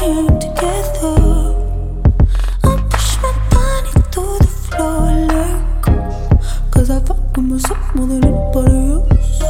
lying together. I push my body through the floor like, 'cause I fuck with myself more than anybody else.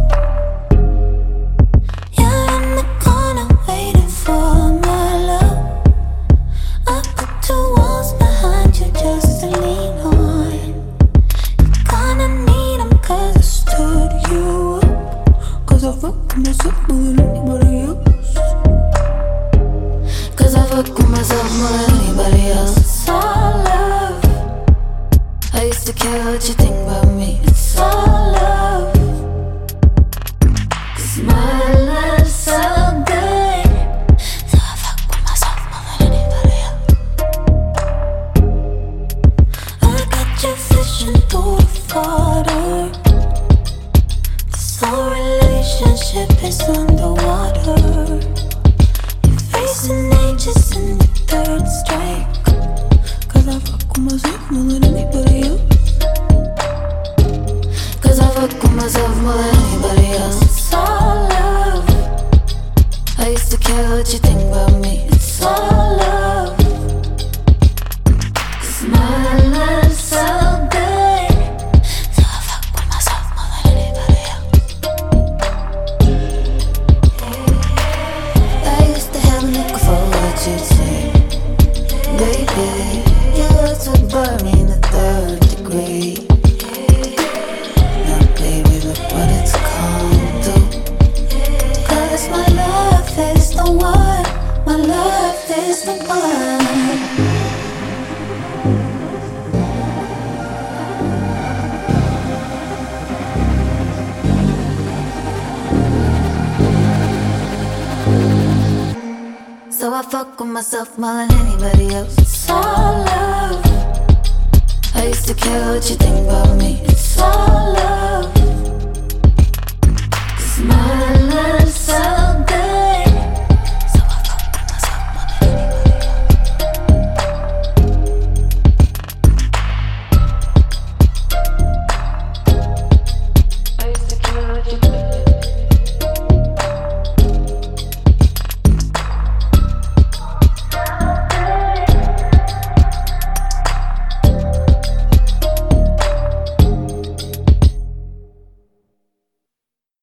You're in the corner waiting for my love. I put two walls behind you just to lean on. You gonna need 'em 'cause I stood you up. 'Cause I fuck with myself more than anybody else. 'Cause I fuck with myself more than anybody else. It's all love. I used to care what you think about me. It's all love. 'Cause my love's so good. So I fuck with myself more than anybody else. I got you fishing through the water. This whole relationship is underwater. You're facing ages in the third strike. 'Cause I fuck with myself more than anybody else. 'Cause I fuck with myself more than anybody else. It's all love. I used to care what you think about me. It's all love. 'Cause my love's so good. So I fuck with myself more than anybody else. I used to have a look for what you'd say. Baby, your words would burn me in the third degree. Now baby, look what it's come to. 'Cause my love is the one. My love is the one. So I fuck with myself more than anybody else. It's all love. I used to care what you think about me. It's all love.